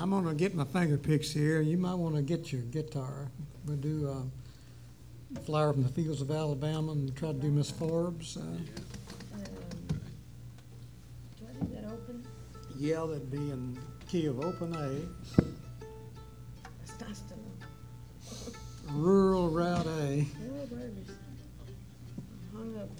I'm going to get my finger picks here. You might want to get your guitar. We'll do Flower from the Fields of Alabama and try to do Miss Forbes. Do I do that open? Yeah, that'd be in key of open A. That's nice to know. Rural Route A. Oh, babies. Hung up.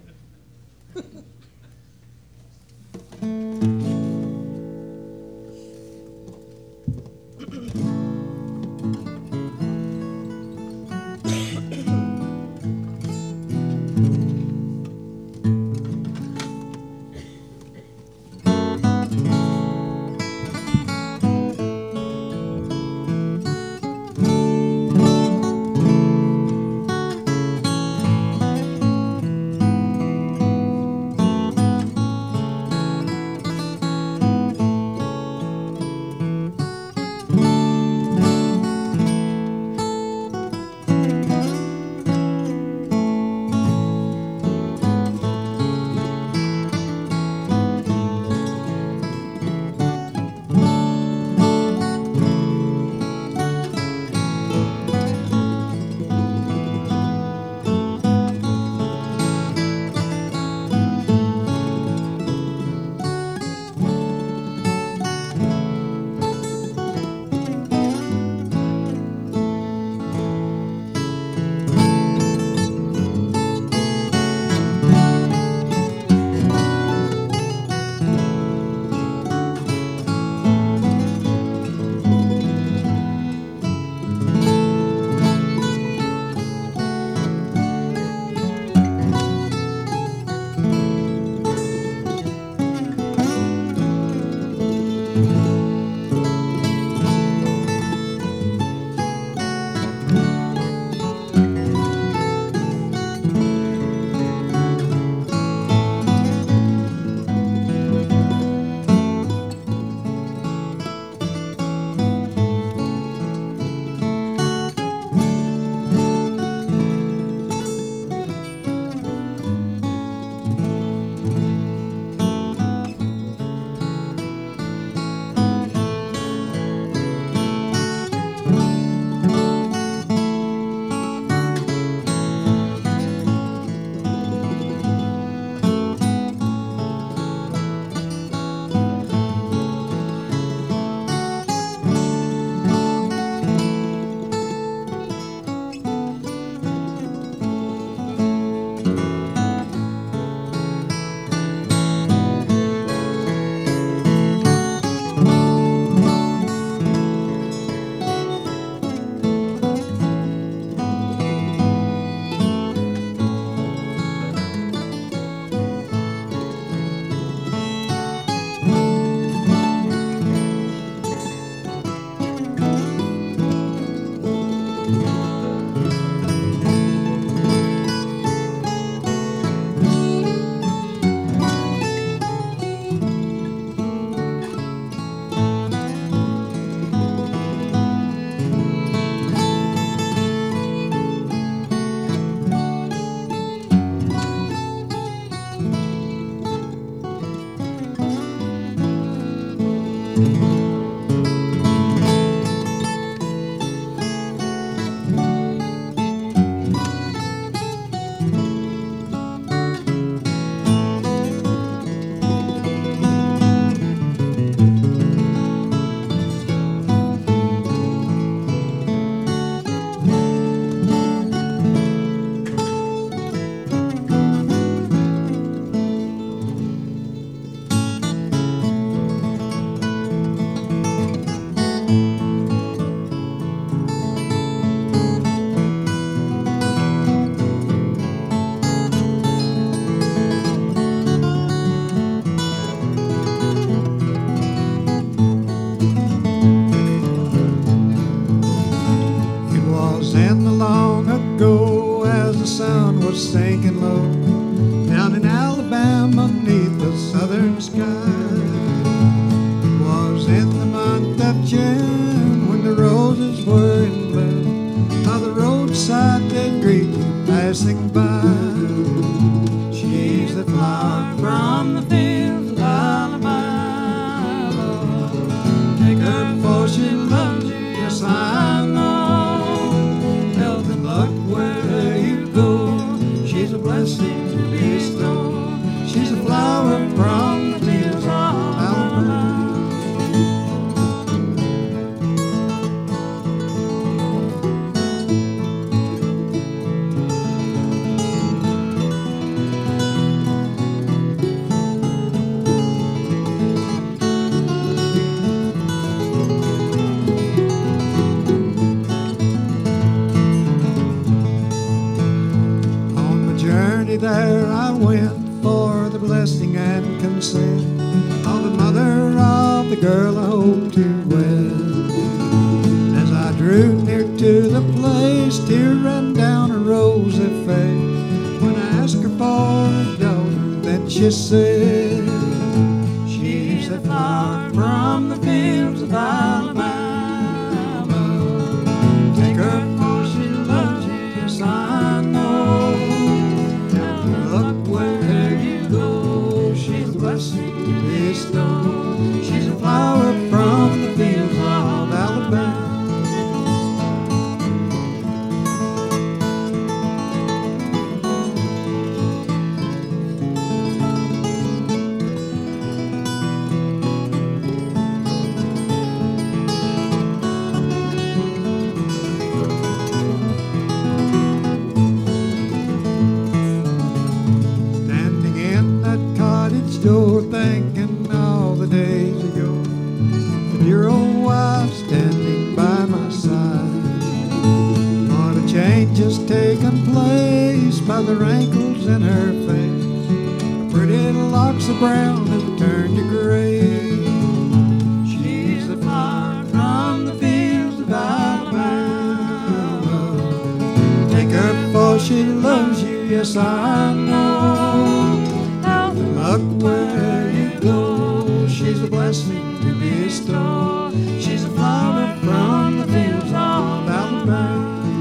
sinking low down in Alabama neath the southern sky. It was in the month of June when the roses were in bloom. How the roadside did greet you passing by. She's the flower from the fields of Alabama. Take her before she sin. Oh, the mother of the girl I hope to wed. As I drew near to the place, tear ran down her rosy face. When I asked her for a daughter, then she said, she's a flower from the fields of Alabama. Take her for she loves you, yes I know. Look where you go, she's a blessing to bestow. She's a flower from the fields of Alabama. Door thinking all the days ago, and your old wife standing by my side. What a change has taken place by the wrinkles in her face. Her pretty little locks of brown have turned to gray. She's a flower from the fields of Alabama. Take her for she loves you, yes I know. Look where you go, she's a blessing to bestow. She's a flower from the fields of Alabama.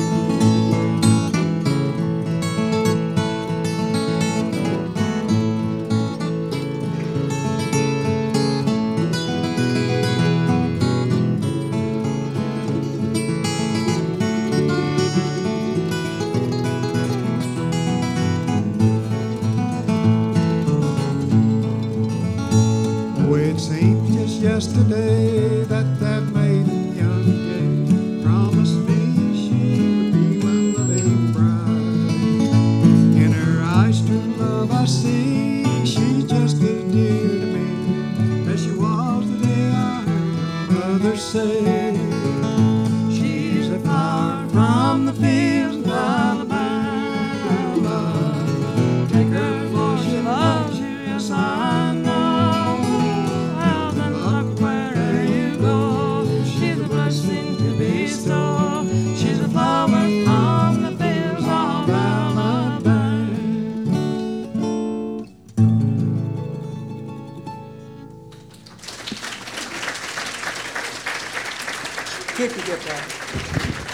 It seemed just yesterday that that maiden young Jane promised me she would be my loving bride. In her eyes true love I see, she's just as dear to me as she was the day I heard her mother say, she's a flower from the fields of Alabama. Take her for she loves you, yes I know. She's a flower from the fields of Alabama. Keep your guitar.